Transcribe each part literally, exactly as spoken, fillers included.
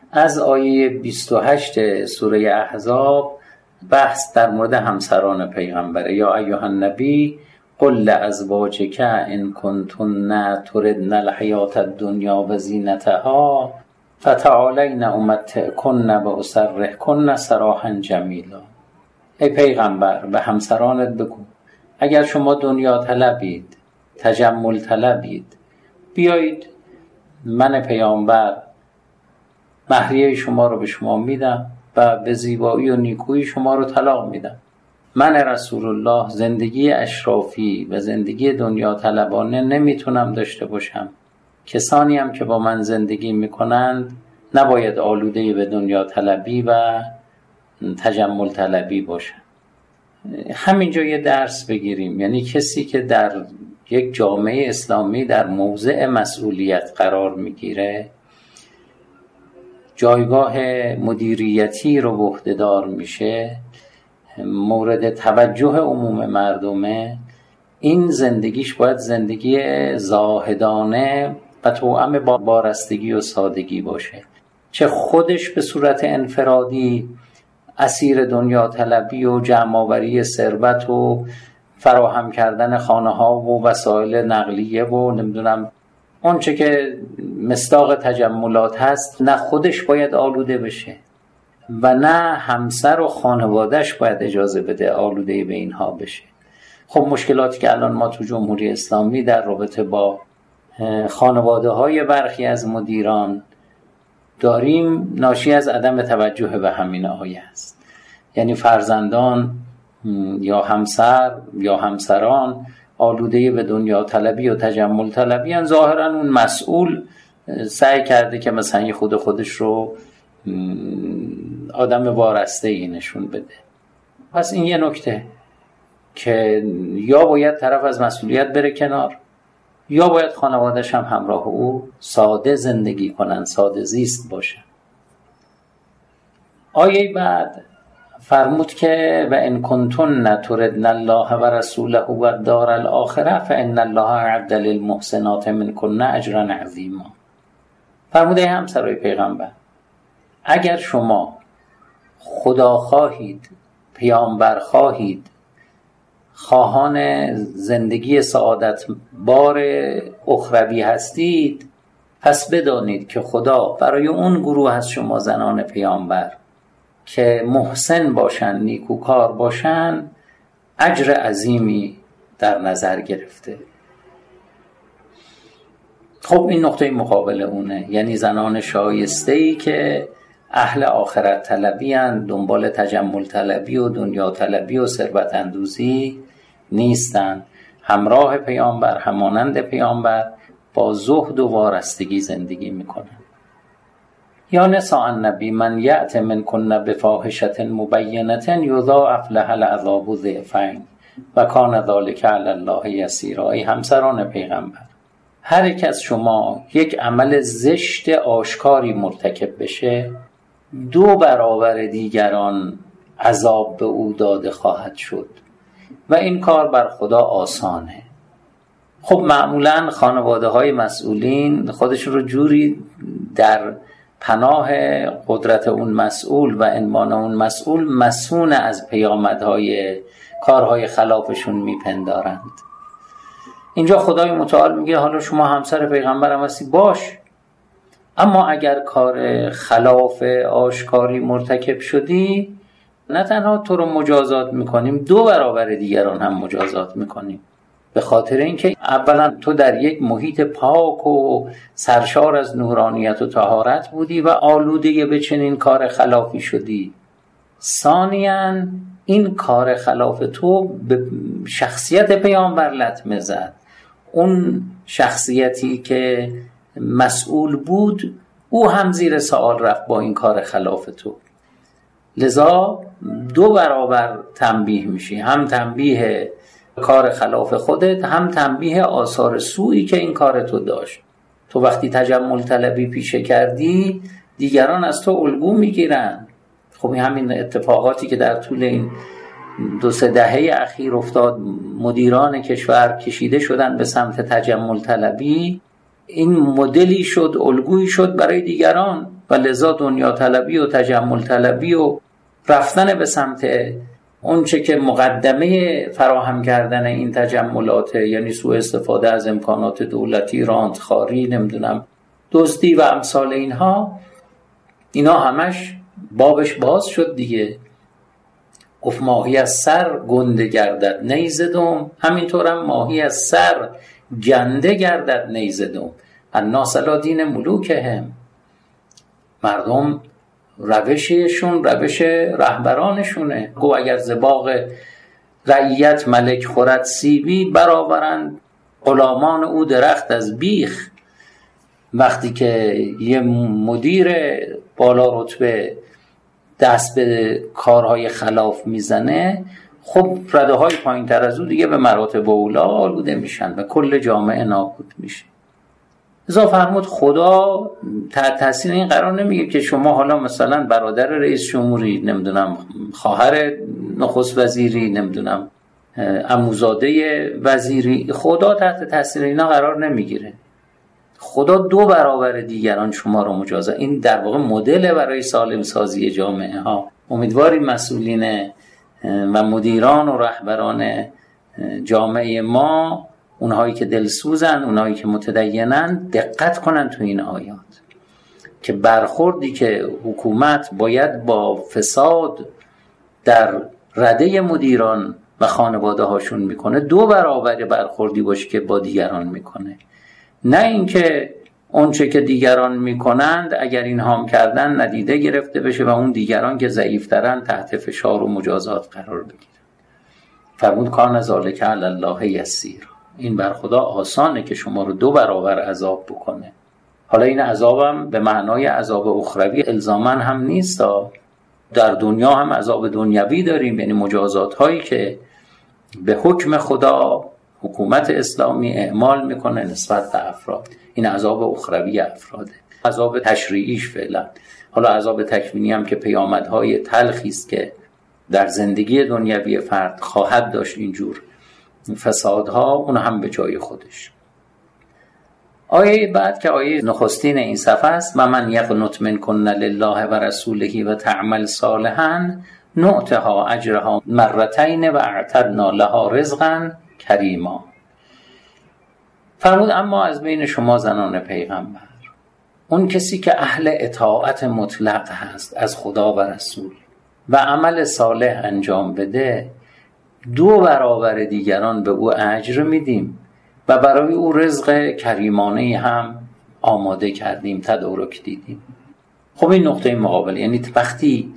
از آیه بیست و هشت سوره احزاب بحث در مورد همسران پیغمبره. یا ایها النبی قل لازواجک ان کنتن تردن الحیات الدنیا و زینتها فتعالین امتعکن و اسرحکن سراحا جمیلا. ای پیغمبر به همسرانت بگو اگر شما دنیا طلبید، تجمل طلبید، بیایید من پیامبر مهریه شما رو به شما میدم و به زیبایی و نیکویی شما رو طلاق میدم. من رسول الله زندگی اشرافی و زندگی دنیا طلبانه نمیتونم داشته باشم. کسانی هم که با من زندگی میکنند نباید آلوده به دنیا طلبی و تجمل طلبی باشن. همینجا یه درس بگیریم، یعنی کسی که در یک جامعه اسلامی در موضع مسئولیت قرار میگیره، جایگاه مدیریتی رو به عهده دار میشه، مورد توجه عموم مردمه، این زندگیش باید زندگی زاهدانه و توأم با بارستگی و سادگی باشه. چه خودش به صورت انفرادی اسیر دنیا طلبی و جمع‌آوری ثروت و فراهم کردن خانه ها و وسایل نقلیه و نمیدونم اون چه که مصداق تجملات هست، نه خودش باید آلوده بشه و نه همسر و خانوادهش باید اجازه بده آلوده به اینها بشه. خب مشکلاتی که الان ما تو جمهوری اسلامی در رابطه با خانواده های برخی از مدیران داریم ناشی از عدم توجه به همین آیه است. یعنی فرزندان یا همسر یا همسران آلوده به دنیا طلبی و تجمل طلبی هن. ظاهرا اون مسئول سعی کرده که مثلا خود خودش رو آدم وارسته ای نشون بده. پس این یه نکته که یا باید طرف از مسئولیت بره کنار، یا باید خانواده‌اش هم همراه او ساده زندگی کنن، ساده زیست باشه. آیه بعد فرمود که و ان کنتن تردن الله و رسوله و الدار الاخره فان الله اعد للمحسنات منکن اجرا عظیما. فرمود ای همسرای پیغمبر اگر شما خدا خواهید، پیامبر خواهید، خواهان زندگی سعادت بار اخروی هستید، پس بدانید که خدا برای اون گروه از شما زنان پیامبر که محسن باشن، نیکوکار باشن، اجر عظیمی در نظر گرفته. خب این نقطه مقابل اونه، یعنی زنان شایسته‌ای که اهل آخرت طلبی هستند، دنبال تجمل طلبی و دنیا طلبی و ثروت اندوزی نیستند، همراه پیامبر، همانند پیامبر با زهد و وارستگی زندگی میکنند. یا نساء النبی من یأت منکن بفاحشة مبینة یضاعف لها العذاب ضعفین و کان ذلک علی الله یسیرا. ای همسران پیغمبر هر یک از شما یک عمل زشت آشکاری مرتکب بشه، دو برابر دیگران عذاب به او داده خواهد شد و این کار بر خدا آسانه. خب معمولا خانواده های مسئولین خودشون رو جوری در پناه قدرت اون مسئول و عنوان اون مسئول مسئول از پیامدهای کارهای خلافشون میپندارند. اینجا خدای متعال میگه حالا شما همسر پیغمبرم هستی باش، اما اگر کار خلاف آشکاری مرتکب شدی نه تنها تو رو مجازات میکنیم، دو برابر دیگران هم مجازات میکنیم، به خاطر اینکه اولا تو در یک محیط پاک و سرشار از نورانیت و طهارت بودی و آلوده به چنین کار خلافی شدی. ثانیاً این کار خلاف تو به شخصیت پیامبر لطمه زد. اون شخصیتی که مسئول بود او هم زیر سوال رفت با این کار خلاف تو. لذا دو برابر تنبیه میشی، هم تنبیه کار خلاف خودت، هم تنبیه آثار سوئی که این کار تو داشت. تو وقتی تجمل طلبی پیشه کردی دیگران از تو الگو میگیرن. خب همین اتفاقاتی که در طول این دو سه دهه اخیر افتاد، مدیران کشور کشیده شدن به سمت تجمل طلبی، این مدلی شد، الگویی شد برای دیگران. و لذا دنیا طلبی و تجمل طلبی و رفتن به سمت اون چه که مقدمه فراهم کردن این تجملات، یعنی سوء استفاده از امکانات دولتی، رانتخاری، نمیدونم دزدی و امثال اینها، اینا همش بابش باز شد دیگه. گفت ماهی از سر گنده گردد نیز دم، همینطورم ماهی از سر گنده گردد نیز دم. الناس لا دین ملوکهم، مردم روششون روش رهبرانشونه. گو اگر ز باغ رعیت ملک خورد سیبی، برآورند غلامان او درخت از بیخ. وقتی که یه مدیر بالا رتبه دست به کارهای خلاف میزنه، خب رده های پایین تر از او دیگه به مراتب اولا آلوده میشن و کل جامعه نابود میشه. ازا فرمود خدا تحت تاثیر این قرار نمیگه که شما حالا مثلا برادر رئیس جمهوری، نمیدونم خواهر نخست وزیری، نمیدونم عموزاده وزیری، خدا تحت تاثیر اینا قرار نمیگیره. خدا دو برابر دیگران شما رو مجازات. این در واقع مدل برای سالم سازی جامعه ها. امیدواریم مسئولین و مدیران و رهبران جامعه ما، اونهایی که دلسوزن، اونهایی که متدینن، دقت کنن تو این آیات که برخوردی که حکومت باید با فساد در رده مدیران و خانواده هاشون میکنه، دو برابر برخوردی باشه که با دیگران میکنه. نه اینکه اون چه که دیگران میکنند اگر این هم کردن ندیده گرفته بشه و اون دیگران که ضعیفترن تحت فشار و مجازات قرار بگیرن. فرمود کان ذالک علی الله یسیر، این بر خدا آسانه که شما رو دو برابر عذاب بکنه. حالا این عذابم به معنای عذاب اخروی الزاما هم نیست، در دنیا هم عذاب دنیوی داریم، یعنی مجازات هایی که به حکم خدا حکومت اسلامی اعمال میکنه نسبت به افراد. این عذاب اخروی افراده، عذاب تشریعیش فعلا. حالا عذاب تکوینی هم که پیامدهای تلخی است که در زندگی دنیوی فرد خواهد داشت اینجور فسادها، اون هم به جای خودش. آیه بعد که آیه نخستین این صفحه است، و من یقنط منکن لله و رسوله و تعمل صالحا نؤتها اجرها مرتین و اعتدنا لها رزقا کریما. فرمود اما از بین شما زنان پیغمبر، اون کسی که اهل اطاعت مطلق هست از خدا و رسول و عمل صالح انجام بده، دو برابر دیگران به او اجر میدیم و برای او رزق کریمانه هم آماده کردیم، تدارک دیدیم. خب این نقطه مقابل، یعنی وقتی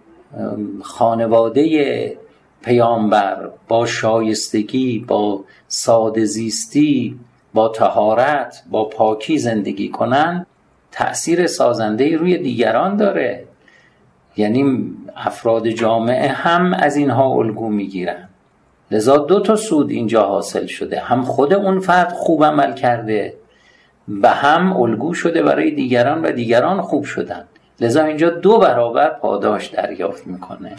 خانواده پیامبر با شایستگی، با ساده زیستی، با طهارت، با پاکی زندگی کنن، تأثیر سازنده روی دیگران داره. یعنی افراد جامعه هم از اینها الگو میگیرن. لذا دو تا سود اینجا حاصل شده، هم خود اون فرد خوب عمل کرده و هم الگو شده برای دیگران و دیگران خوب شدن. لذا اینجا دو برابر پاداش دریافت میکنه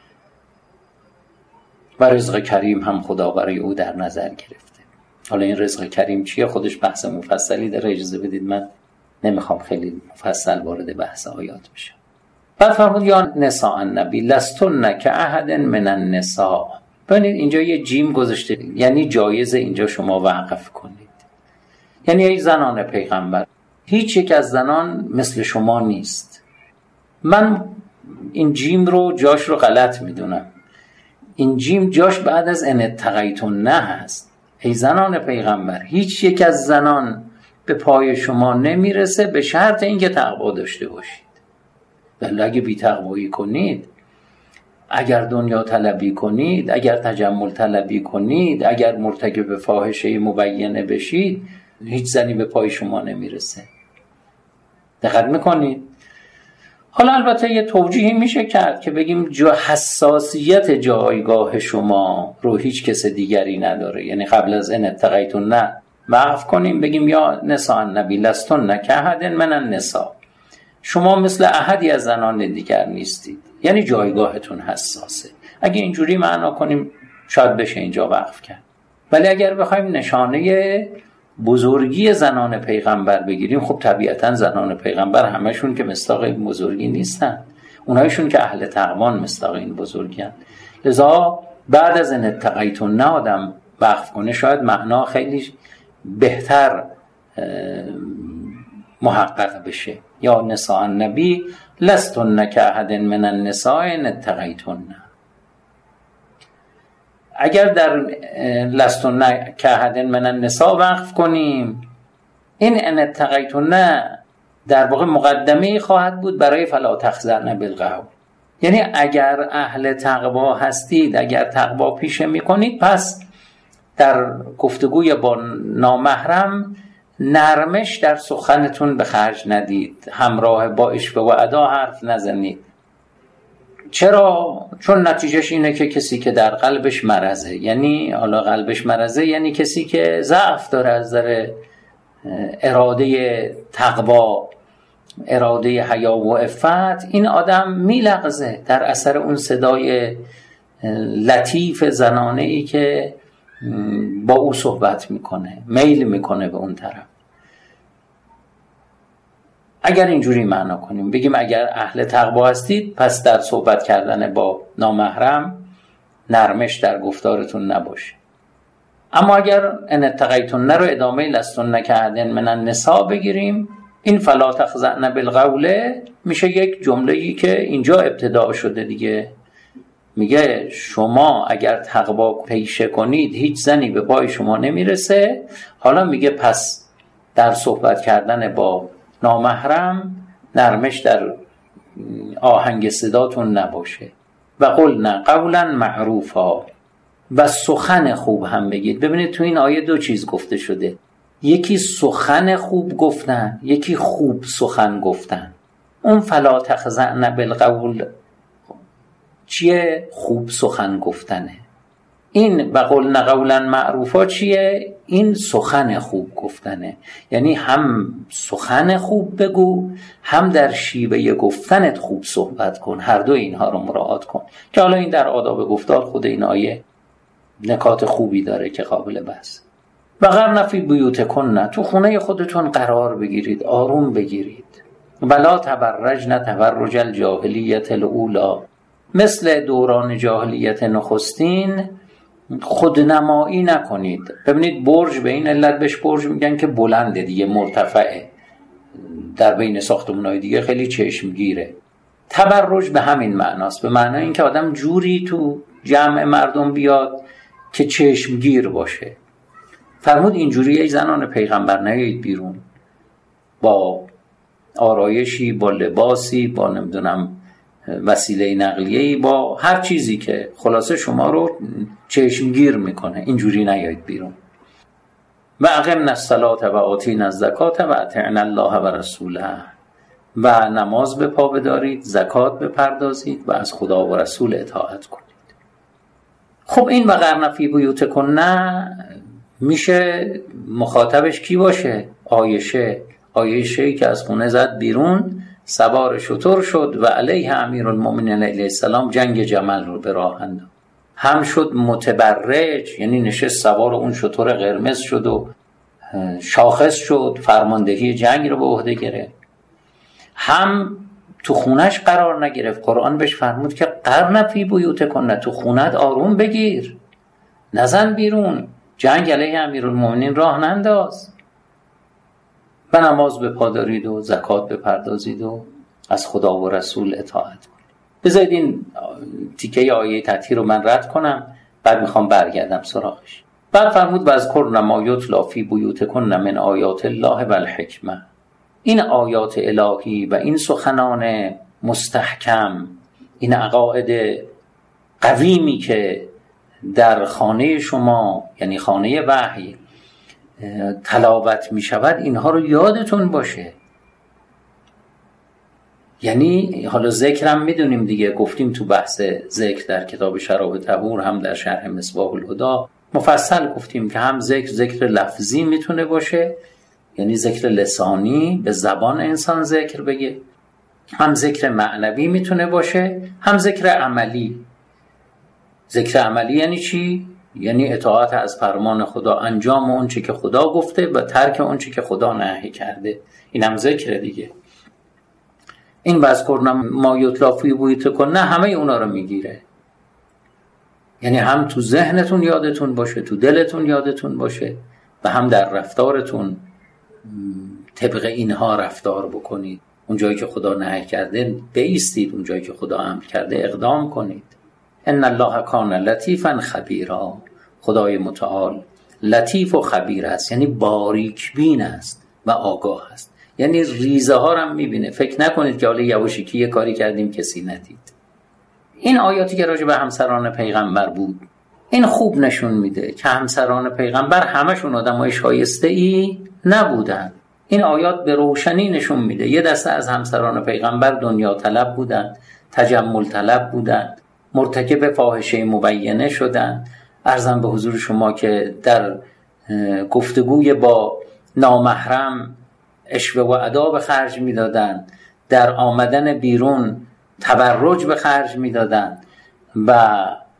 و رزق کریم هم خدا برای او در نظر گرفته. حالا این رزق کریم چیه؟ خودش بحث مفصلی داره، اجازه بدید من نمیخوام خیلی مفصل وارد بحث آیات بشم. بعد فرمود یا نساء النبی لستن کاحد من النساء. ببینید اینجا یه جیم گذاشته، یعنی جایزه اینجا شما وقف کنید. یعنی ای زنان پیغمبر، هیچ یک از زنان مثل شما نیست. من این جیم رو جاش رو غلط میدونم. این جیم جاش بعد از ان اتقیتن نه هست. ای زنان پیغمبر، هیچ یک از زنان به پای شما نمیرسه به شرط اینکه تقوا داشته باشید. ولی اگه بی تقوایی کنید، اگر دنیا طلبی کنید، اگر تجمل طلبی کنید، اگر مرتکب فاحشه مبینه بشید، هیچ زنی به پای شما نمیرسه. دقت میکنید؟ حالا البته یه توجیهی میشه کرد که بگیم جو حساسیت جایگاه شما رو هیچ کس دیگری نداره. یعنی قبل از ان اتقیتن نه وقف کنیم بگیم یا نساء النبی لستن کاحد من النساء، شما مثل احدی از زنان دیگر نیستید، یعنی جایگاهتون حساسه. اگه اینجوری معنا کنیم شاید بشه اینجا وقف کرد. ولی اگر بخوایم نشانه بزرگی زنان پیغمبر بگیریم، خب طبیعتا زنان پیغمبر همشون که مصداق این بزرگی نیستن، اونایشون که اهل تقوان مصداق این بزرگی هن. لذا بعد از ان اتقیتن آدم وقف کنه شاید معنا خیلی بهتر محقق بشه. یا نساء النبی لستن کاحد من النساء ان اتقیتن. اگر در لستن کاحد من النساء وقف کنیم، این ان اتقیتن در واقع مقدمه خواهد بود برای فلا تخضعن بالقول. یعنی اگر اهل تقوا هستید، اگر تقوا پیشه میکنید، پس در گفتگوی با نامحرم نرمش در سخنتون به خرج ندید، همراه با اشفه و ادا حرف نزنید. چرا؟ چون نتیجهش اینه که کسی که در قلبش مرضه، یعنی حالا قلبش مرضه یعنی کسی که ضعف داره از نظر اراده تقوا، اراده حیا و عفت، این آدم میلغزه در اثر اون صدای لطیف زنانه ای که با او صحبت میکنه، میل میکنه به اون طرف. اگر اینجوری معنا کنیم، بگیم اگر اهل تقوا هستید، پس در صحبت کردن با نامحرم نرمش در گفتارتون نباشه. اما اگر ان اتقیتن رو ادامه لستن کاحد من النساء بگیریم، این فلا تخضعن بالقول میشه یک جمله‌ای که اینجا ابتدا شده دیگه. میگه شما اگر تقوا پیشه کنید هیچ زنی به پای شما نمیرسه. حالا میگه پس در صحبت کردن با نامحرم نرمش در آهنگ صداتون نباشه. و قلنا قولا معروفا، و سخن خوب هم بگید. ببینید تو این آیه دو چیز گفته شده، یکی سخن خوب گفتن، یکی خوب سخن گفتن. اون فلا تخضعن بالقول چیه؟ خوب سخن گفتنه. این و قلنا قولا معروفا چیه؟ این سخن خوب گفتنه. یعنی هم سخن خوب بگو، هم در شیوه گفتنت خوب صحبت کن، هر دو اینها رو مراعات کن. که حالا این در آداب گفتار خود این آیه نکات خوبی داره که قابل بحث. و قرن فی بیوتکن، تو خونه خودتون قرار بگیرید، آروم بگیرید. ولا تبرجن تبرج الجاهلیت الاولی، مثل دوران جاهلیت نخستین خودنمایی نکنید. ببینید برج به این علت بهش برج میگن که بلنده دیگه، مرتفعه، در بین ساختمان‌های دیگه خیلی چشمگیره. تبرج به همین معناست، به معنای این که آدم جوری تو جمع مردم بیاد که چشمگیر باشه. فرمود اینجوری ای زنان پیغمبر نیایید بیرون با آرایشی، با لباسی، با نمیدونم وسیله نقلیه‌ای، با هر چیزی که خلاصه شما رو چشمگیر میکنه، اینجوری نیایید بیرون. و اقمنا الصلاة و آتینا الزکاة و اطعنا الله و رسوله، و نماز به پا بدارید، زکات بپردازید و از خدا و رسول اطاعت کنید. خب این و قرن فی بیوتکن میشه مخاطبش کی باشه؟ عایشه. عایشه که از خونه زد بیرون، سوار شتر شد و علیه امیرالمومنین علیه السلام جنگ جمل رو به راه انداخت. هم شد متبرج، یعنی نشست سوار اون شتر قرمز شد و شاخص شد، فرماندهی جنگ رو به عهده گرفت. هم تو خونش قرار نگرفت. قرآن بهش فرمود که قرن فی بیوتکن، تو خونت آروم بگیر، نزن بیرون، جنگ علیه امیرالمومنین راه ننداز، و نماز به پا دارید و زکات بپردازید و از خدا و رسول اطاعت کنید. بذارید این تیکه آیه تطهیر رو من رد کنم، بعد میخوام برگردم سراغش. بعد فرمود واذکرن ما یتلی فی بیوتکن من آیات الله و الحکمه. این آیات الهی و این سخنان مستحکم، این عقاید قویمی که در خانه شما، یعنی خانه وحی، تلاوت می شود، اینها رو یادتون باشه. یعنی حالا ذکرم میدونیم دیگه، گفتیم تو بحث ذکر در کتاب شراب طهور، هم در شرح مصباح الهدی مفصل گفتیم که هم ذکر ذکر لفظی میتونه باشه، یعنی ذکر لسانی به زبان انسان ذکر بگه، هم ذکر معنوی میتونه باشه، هم ذکر عملی. ذکر عملی یعنی چی؟ یعنی اطاعت از فرمان خدا، انجام اون چی که خدا گفته و ترک اون چی که خدا نهی کرده. این هم ذکر دیگه. این وذکرن ما یتلی فی بیوتکن، نه همه اونا رو میگیره. یعنی هم تو ذهنتون یادتون باشه، تو دلتون یادتون باشه و هم در رفتارتون طبق اینها رفتار بکنید. اون جایی که خدا نهی کرده بایستید، اون جایی که خدا امر کرده اقدام کنید. ان الله کان لطیفا خبیرا، خدای متعال لطیف و خبیر است، یعنی باریک بین است و آگاه است. یعنی ریزه ها رو هم میبینه. فکر نکنید که حالا یواشکی یه کاری کردیم کسی ندید. این آیاتی که راجع به همسران پیغمبر بود، این خوب نشون میده که همسران پیغمبر همشون آدمای شایسته ای نبودن. این آیات به روشنی نشون میده یه دسته از همسران پیغمبر دنیا طلب بودن، تجمل طلب بودن، مرتکب فاحشه مبینه شدن. عرضم به حضور شما که در گفتگوی با نامحرم عشوه و ادا به خرج میدادن، در آمدن بیرون تبرج به خرج میدادن و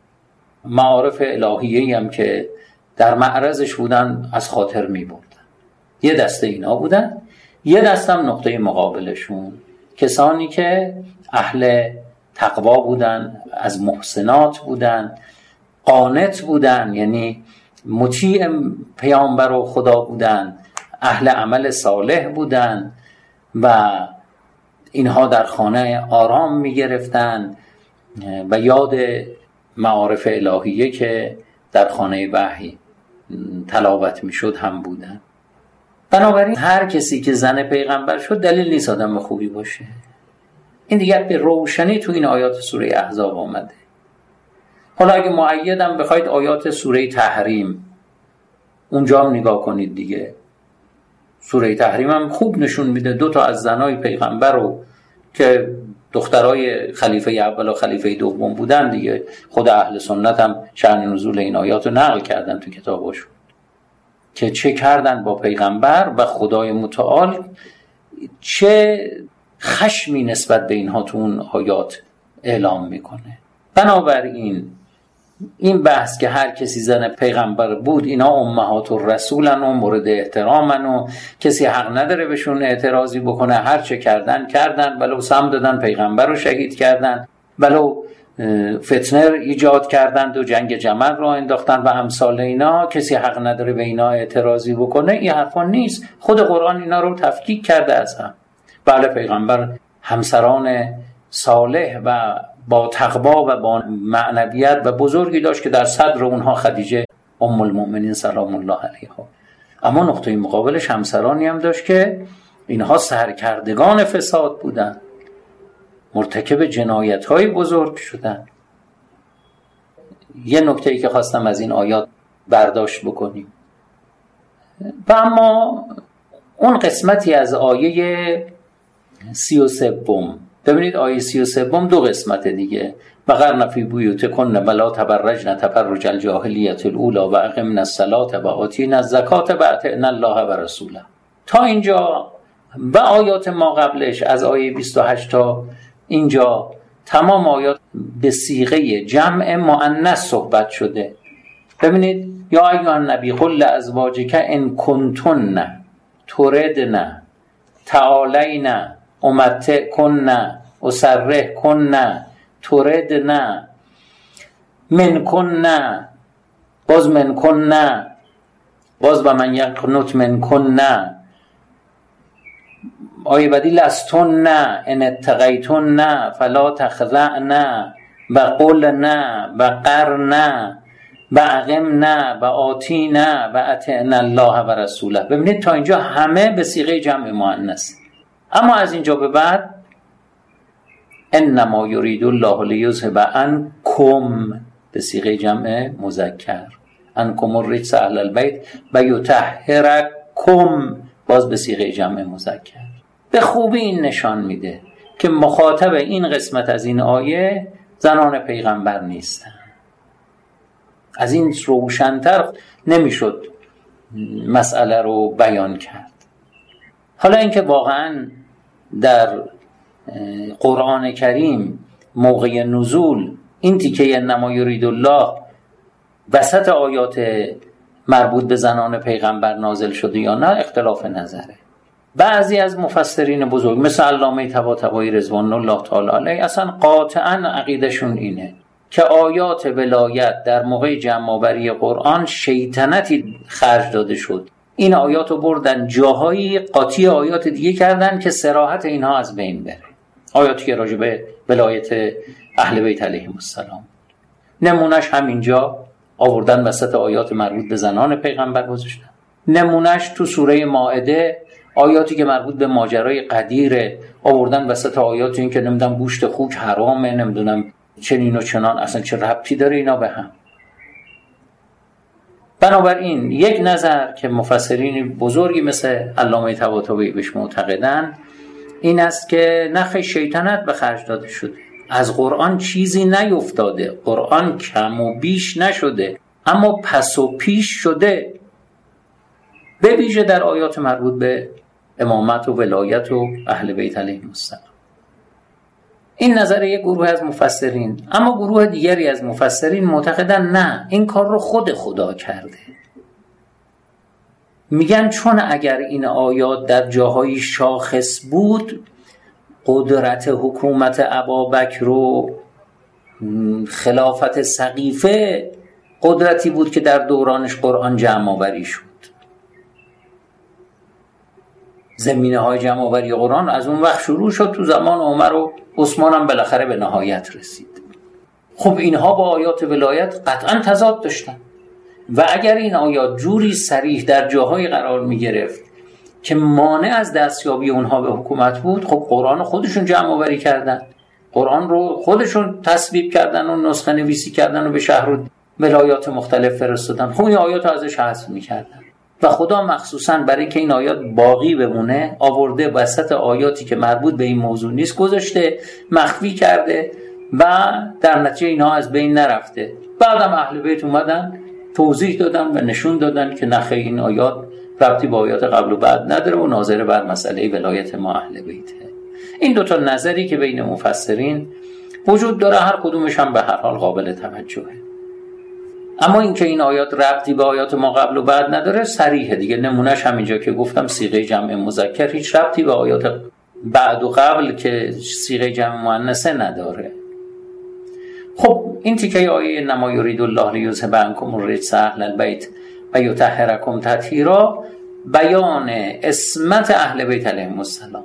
معارف الهیه‌ای هم که در معرضش بودن از خاطر میبردن. یه دسته اینا بودن. یه دسته هم نقطه مقابلشون کسانی که اهل تقوا بودن، از محسنات بودن، قانت بودن، یعنی مطیع پیامبر و خدا بودن، اهل عمل صالح بودن و اینها در خانه آرام می گرفتن و یاد معارف الهیه که در خانه وحی تلاوت می شد هم بودن. بنابراین هر کسی که زن پیغمبر شد دلیل نیست آدم خوبی باشه. این دیگر به روشنی تو این آیات سوره احزاب آمده. حالا اگه مؤیدم بخواید آیات سوره تحریم اونجا هم نگاه کنید دیگه. سوره تحریم هم خوب نشون میده دو تا از زنای پیغمبر رو که دخترای خلیفه اول و خلیفه دوم بودن دیگه، خود اهل سنت هم شأن نزول این آیات رو نقل کردن تو کتاباشون که چه کردن با پیغمبر و خدای متعال چه خشمی نسبت به اینها تو اون آیات اعلام میکنه. بنابراین این بحث که هر کسی زن پیغمبر بود اینا امهات الرسولن و مورد احترامن و کسی حق نداره بهشون اعتراضی بکنه، هر چه کردن کردن، ولو سم دادن پیغمبر رو شهید کردن، ولو فتنه ایجاد کردند و جنگ جمل رو انداختن و امثال اینا، کسی حق نداره به اینا اعتراضی بکنه. این حرفا نیست. خود قرآن اینا رو تفکیک کرده از هم. بله پیغمبر همسران صالح و با تقوا و با معنویت و بزرگی داشت که در صدر اونها خدیجه ام المؤمنین سلام الله علیها. اما نقطه مقابلش همسرانی هم داشت که اینها سرکردگان فساد بودن، مرتکب جنایت‌های بزرگ شدن. یه نکته‌ای که خواستم از این آیات برداشت بکنیم. و اما اون قسمتی از آیه سی و سوم، ببینید آیه سی و سوم دو قسمت دیگه. وقرن فی بیوتکن ولا تبرجن تبرج الجاهلیة الاولی و اقمن الصلاة و آتین الزکاة و اطعن الله و رسوله. تا اینجا و آیات ما قبلش از آیه بیست و هشت تا اینجا تمام آیات به صیغه جمع مؤنث صحبت شده. ببینید یا ایها النبی قل لازواجک ان کنتن تردن تعالین امتعکن اسرحکن تردن منکن، باز منکن، باز و من یقنت منکن، آیه بعدی لستن ان اتقیتن فلا تخضعن و قلن و قرن و اقمن و آتین و اطعن الله و رسوله. ببینید تا اینجا همه به صیغه جمع مؤنث، اما از اینجا به بعد انما یرید الله لیذهب عنکم به صیغه جمع مذکر، عنکم الرجس اهل البیت و یطهرکم باز به صیغه جمع مذکر. به خوبی این نشان میده که مخاطب این قسمت از این آیه زنان پیغمبر نیستن. از این روشن‌تر نمیشد مسئله رو بیان کرد. حالا اینکه واقعاً در قرآن کریم موقع نزول این تیکه انما یرید الله وسط آیات مربوط به زنان پیغمبر نازل شده یا نه اختلاف نظره. بعضی از مفسرین بزرگ مثل علامه طباطبایی رضوان الله تعالی علیه اصلا قاطعا عقیدشون اینه که آیات ولایت در موقع جمع‌آوری قرآن شیطنتی خرج داده شد. این آیات رو بردن جاهایی قاطی آیات دیگه کردن که صراحت اینها از بین بره. آیاتی که راجع به ولایت اهل بیت علیهم السلام. نمونش همینجا آوردن وسط آیات مربوط به زنان پیغمبر گذاشتن. نمونش تو سوره مائده آیاتی که مربوط به ماجرای قدیره آوردن وسط آیات این که نمیدونم گوشت خوک حرامه، نمیدونم چنین و چنان، اصلا چه ربطی داره اینا به هم. بنابراین یک نظر که مفسرین بزرگی مثل علامه طباطبایی بهش معتقدن این است که نخ شیطنت به خرج داده شده، از قرآن چیزی نیفتاده، قرآن کم و بیش نشده اما پس و پیش شده، به ویژه در آیات مربوط به امامت و ولایت و اهل بیت علیهم السلام. این نظر یک گروه از مفسرین. اما گروه دیگری از مفسرین معتقدن نه، این کار رو خود خدا کرده. میگن چون اگر این آیات در جاهای شاخص بود، قدرت حکومت ابابکر و خلافت سقیفه قدرتی بود که در دورانش قرآن جمع آوری شد. زمینه های جمع آوری قرآن از اون وقت شروع شد، تو زمان عمر و عثمان هم بالاخره به نهایت رسید. خب اینها با آیات ولایت قطعا تضاد داشتن و اگر این آیات جوری صریح در جاهای قرار می گرفت که مانع از دستیابی اونها به حکومت بود، خب قرآن خودشون جمع آوری کردن، قرآن رو خودشون تصویب کردن و نسخه نویسی کردن و به شهر و ولایات مختلف فرستادن، خب این آیات رو ازش حذف می‌کردن و خدا مخصوصاً برای که این آیات باقی بمونه آورده وسط آیاتی که مربوط به این موضوع نیست گذاشته، مخفی کرده و در نتیجه اینها از بین نرفته. بعدم اهل بیت اومدن توضیح دادن و نشون دادن که نخیر این آیات ربطی با آیات قبل و بعد نداره و ناظر بر مسئله ولایت ما اهل بیته. این دوتا نظری که بین مفسرین وجود داره، هر کدومش هم به هر حال قابل توجهه. اما اینکه این آیات ربطی به آیات ما قبل و بعد نداره صریحه دیگه. نمونهش همینجا که گفتم صیغه جمع مذکر هیچ ربطی به آیات بعد و قبل که صیغه جمع مؤنثه نداره. خب این تیکه آیه نما یرید الله لیذهب عنکم الرجس اهل البیت و یطهرکم تطهیرا بیان عصمت اهل بیت علیهم السلام.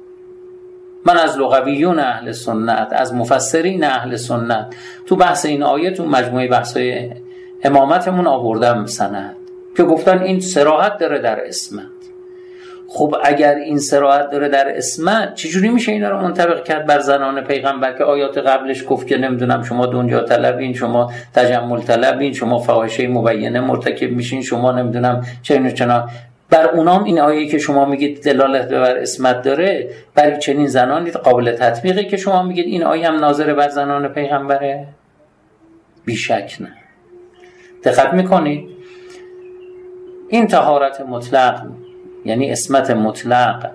من از لغویون اهل سنت، از مفسرین اهل سنت تو بحث این آیه تو مجموعه بحث‌های امامتمون آوردم سند که گفتن این صراحت داره در عصمت. خب اگر این صراحت داره در عصمت، چجوری میشه اینا رو منطبق کرد بر زنان پیغمبر که آیات قبلش گفت که نمیدونم شما دنیا طلبین، شما تجمل طلبین، شما فاحشه مبینه مرتکب میشین، شما نمیدونم چنین و چنان. بر اونام این آیه‌ای که شما میگید دلالت بر عصمت داره، برای چنین زنانی قابل تطبیقه که شما میگید این آیه هم ناظر بر زنان پیغمبره؟ بیشک نه. دقت میکنید این طهارت مطلق یعنی عصمت مطلق،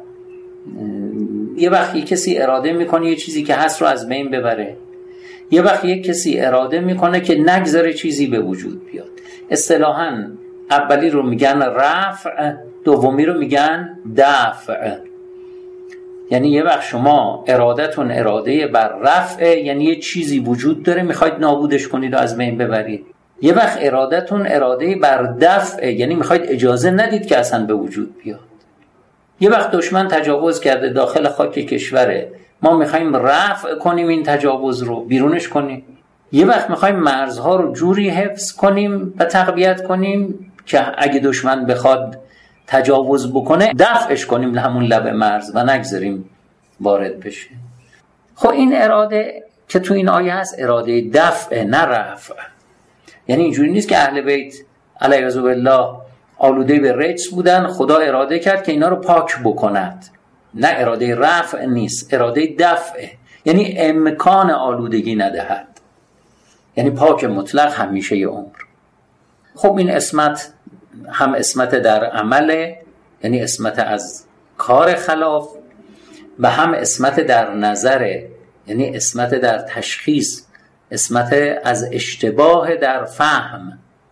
یه وقتی کسی اراده میکنه یه چیزی که هست رو از بین ببره، یه وقتی یک کسی اراده میکنه که نگذاره چیزی به وجود بیاد. اصطلاحاً اولی رو میگن رفع، دومی رو میگن دفع. یعنی یه وقت شما ارادتون اراده بر رفع، یعنی یه چیزی وجود داره میخواید نابودش کنید و از بین ببرید. یه وقت ارادتون اراده بر دفع، یعنی میخواید اجازه ندید که اصلا به وجود بیاد. یه وقت دشمن تجاوز کرده داخل خاک کشوره، ما میخوایم رفع کنیم این تجاوز رو، بیرونش کنیم. یه وقت میخوایم مرزها رو جوری حفظ کنیم و تقویت کنیم که اگه دشمن بخواد تجاوز بکنه دفعش کنیم همون لب مرز و نگذاریم وارد بشه. خب این اراده که تو این آیه هست اراده دفع نه رفع. یعنی اینجوری نیست که اهل بیت علیه بالله آلوده به رجس بودن، خدا اراده کرد که اینا رو پاک بکند. نه، اراده رفع نیست، اراده دفع، یعنی امکان آلودگی ندهد، یعنی پاک مطلق همیشه ی عمر. خب این عصمت هم عصمت در عمله، یعنی عصمت از کار خلاف، و هم عصمت در نظره، یعنی عصمت در تشخیص، عصمت از اشتباه در فهم.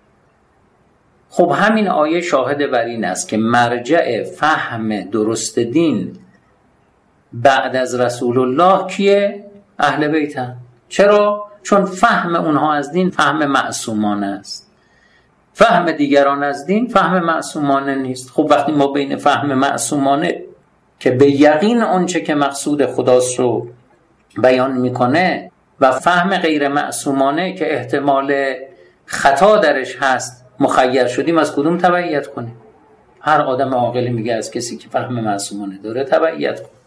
خب همین آیه شاهد بر این است که مرجع فهم درست دین بعد از رسول الله کیه؟ اهل بیتن. چرا؟ چون فهم اونها از دین فهم معصومانه است، فهم دیگران از دین فهم معصومانه نیست. خب وقتی ما بین فهم معصومانه که به یقین اونچه که مقصود خداست رو بیان میکنه و فهم غیر معصومانه که احتمال خطا درش هست مخیر شدیم، از کدوم تبعیت کنیم؟ هر آدم عاقلی میگه از کسی که فهم معصومانه داره تبعیت کنیم.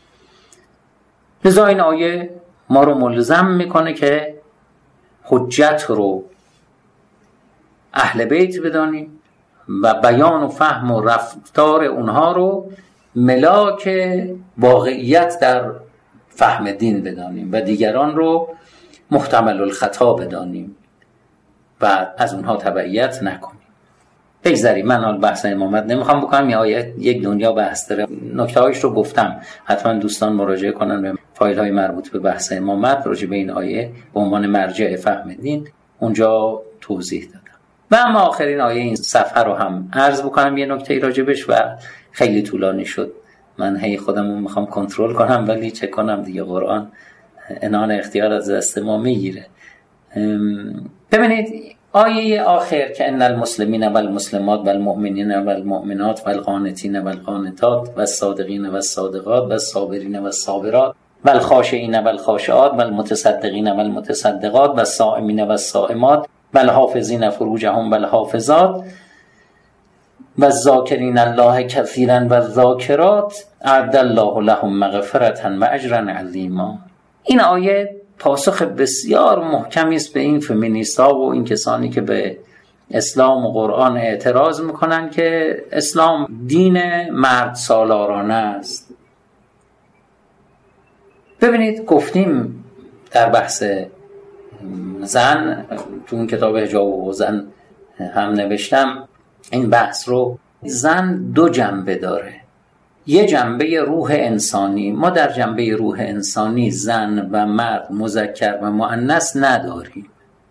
لذا این آیه ما رو ملزم میکنه که حجت رو اهل بیت بدانیم و بیان و فهم و رفتار اونها رو ملاک واقعیت در فهم دین بدانیم و دیگران رو محتمل الخطا بدانیم و از اونها تبعیت نکنیم. بگذاریم، من حال بحث امامت نمیخوام بکنم، یا آیه یک دنیا بحث داره. نکته هایش رو گفتم، حتما دوستان مراجعه کنن به فایل های مربوط به بحث امامت راجع به این آیه به عنوان مرجع فهم دین، اونجا توضیح دادم. و اما آخرین آیه این صفحه رو هم عرض بکنم یه نکته راجبش، و خیلی طولانی شد، من هی خودم رو میخوام کنترل کنم ولی چه کنم دیگه، قرآن عنان اختیار از دست ما میگیره. ببینید آیه آخر که ان المسلمین و المسلمات و المؤمنین و المؤمنات و القانتین و القانتات و الصادقین و الصادقات و الصابرین و الصابرات و الخاشعین و الخاشعات و المتصدقین و المتصدقات و الصائمین و الصائمات و الحافظین فروجهم و الحافظات و الذاکرین الله کثیرا و الذاکرات اعد الله لهم مغفرة و اجرا عظیما. این آیه پاسخ بسیار محکمی است به این فمینیست‌ها و این کسانی که به اسلام و قرآن اعتراض میکنن که اسلام دین مرد سالارانه است. ببینید گفتیم در بحث زن، تو اون کتاب حجاب و زن هم نوشتم این بحث رو، زن دو جنبه داره. یه جنبه روح انسانی، ما در جنبه روح انسانی زن و مرد، مذکر و مؤنث نداریم.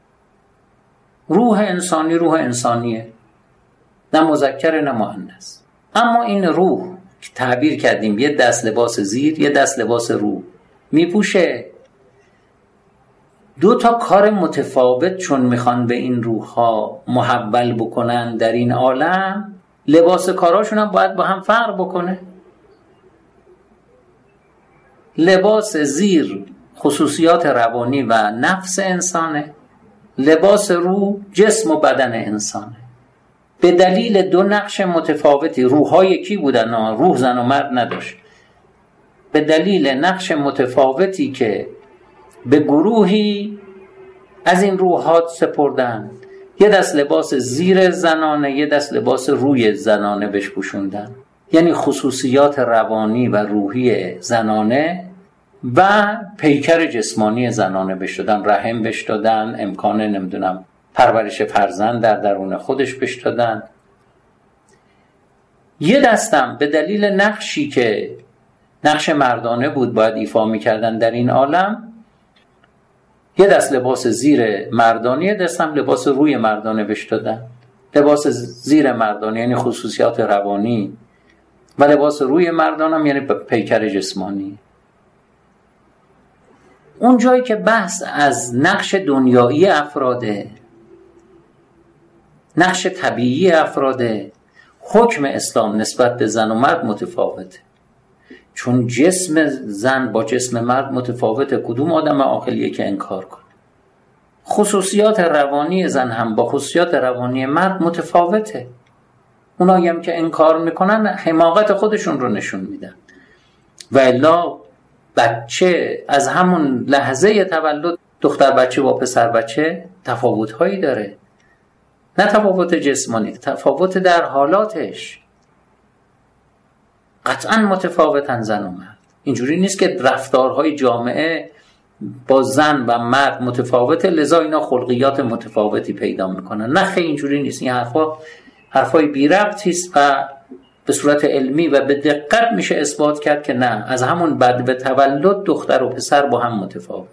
روح انسانی روح انسانیه، نه مذکر نه مؤنث. اما این روح که تعبیر کردیم یه دست لباس زیر یه دست لباس روح میپوشه، دو تا کار متفاوت چون میخوان به این روح‌ها محول بکنن در این عالم، لباس کاراشون هم باید با هم فرق بکنه. لباس زیر خصوصیات روانی و نفس انسانه، لباس روح جسم و بدن انسانه. به دلیل دو نقش متفاوتی، روح‌ها یکی بودن، روح زن و مرد نداشت، به دلیل نقش متفاوتی که به گروهی از این روحات سپردن، یه دست لباس زیر زنانه یه دست لباس روی زنانه بهش پوشوندن، یعنی خصوصیات روانی و روحی زنانه و پیکر جسمانی زنانه بهش دادن، رحم بهش دادن، امکان نمیدونم پرورش فرزند در درون خودش بهش دادن. یه دستم به دلیل نقشی که نقش مردانه بود باید ایفا میکردن در این عالم، یه دست لباس زیر مردانه یه دست هم لباس روی مردانه بهش دادن. لباس زیر مردانه یعنی خصوصیات روانی و لباس روی مردانه هم یعنی پیکر جسمانی. اون جایی که بحث از نقش دنیایی افراده، نقش طبیعی افراده، حکم اسلام نسبت به زن و مرد متفاوته، چون جسم زن با جسم مرد متفاوته. کدوم آدم عاقلیه که انکار کنه؟ خصوصیات روانی زن هم با خصوصیات روانی مرد متفاوته. اونایی هم که انکار میکنن حماقت خودشون رو نشون میدن. و الا بچه از همون لحظه تولد، دختر بچه با پسر بچه تفاوت‌هایی داره، نه تفاوت جسمانی، تفاوت در حالاتش. قطعا متفاوتن زن و مرد. اینجوری نیست که رفتارهای جامعه با زن و مرد متفاوته لذا اینا خلقیات متفاوتی پیدا میکنن. نه خیلی اینجوری نیست. این حرفا حرفای بی ربطی است و به صورت علمی و به دقت میشه اثبات کرد که نه، از همون بعد به تولد دختر و پسر با هم متفاوته.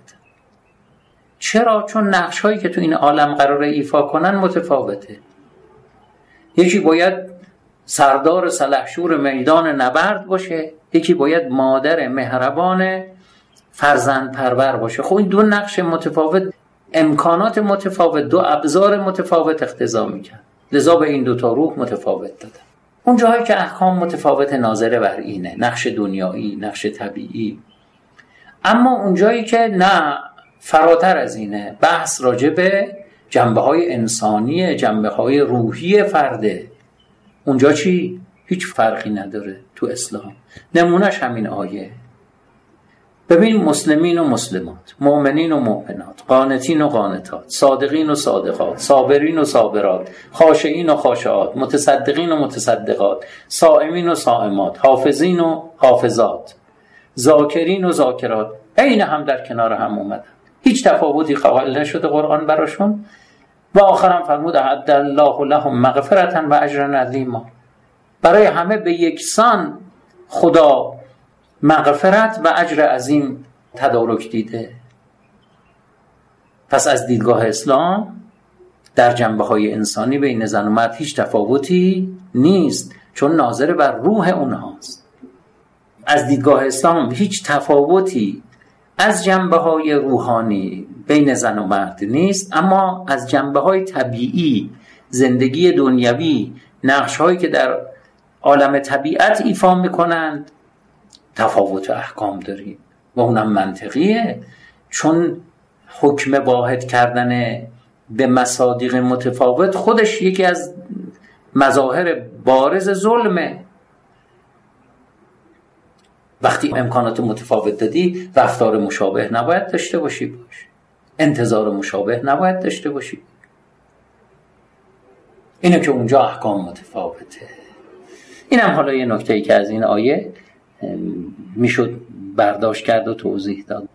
چرا؟ چون نقش هایی که تو این عالم قراره ایفا کنن متفاوته. یکی باید سردار سلحشور میدان نبرد باشه، یکی باید مادر مهربان فرزند پرور باشه. خب این دو نقش متفاوت، امکانات متفاوت، دو ابزار متفاوت اقتضا میکرد، لذا به این دو تا روح متفاوت دادن. اون جاهایی که احکام متفاوت ناظر بر اینه، نقش دنیایی، نقش طبیعی. اما اون جایی که نه، فراتر از اینه، بحث راجع به جنبه‌های انسانی، جنبه‌های روحی فرده. اونجا چی؟ هیچ فرقی نداره تو اسلام. نمونهش همین آیه. ببین مسلمین و مسلمات، مؤمنین و مؤمنات، قانتین و قانتات، صادقین و صادقات، صابرین و صابرات، خاشعین و خاشعات، متصدقین و متصدقات، صائمین و صائمات، حافظین و حافظات، ذاکرین و ذاکرات، عین هم در کنار هم اومدن، هیچ تفاوتی قائل نشده قرآن براشون. و آخرم فرمود اعد الله لهم مغفرة و اجرا عظیما. برای همه به یکسان خدا مغفرت و اجر عظیم تدارک دیده. پس از دیدگاه اسلام در جنبه‌های انسانی بین زن و مرد هیچ تفاوتی نیست، چون ناظر بر روح اونهاست. از دیدگاه اسلام هیچ تفاوتی از جنبه‌های روحانی بین زن و مرد نیست، اما از جنبه‌های طبیعی، زندگی دنیوی، نقش‌هایی که در عالم طبیعت ایفا می‌کنند تفاوت احکام داریم و اونم منطقیه، چون حکم واحد کردن به مصادیق متفاوت خودش یکی از مظاهر بارز ظلمه. وقتی امکانات متفاوت دادی، رفتار مشابه نباید داشته باشی باش، انتظار مشابه نباید داشته باشی. اینه که اونجا احکام متفاوته. اینم حالا یه نکته‌ای که از این آیه میشد برداشت کرد و توضیح داد.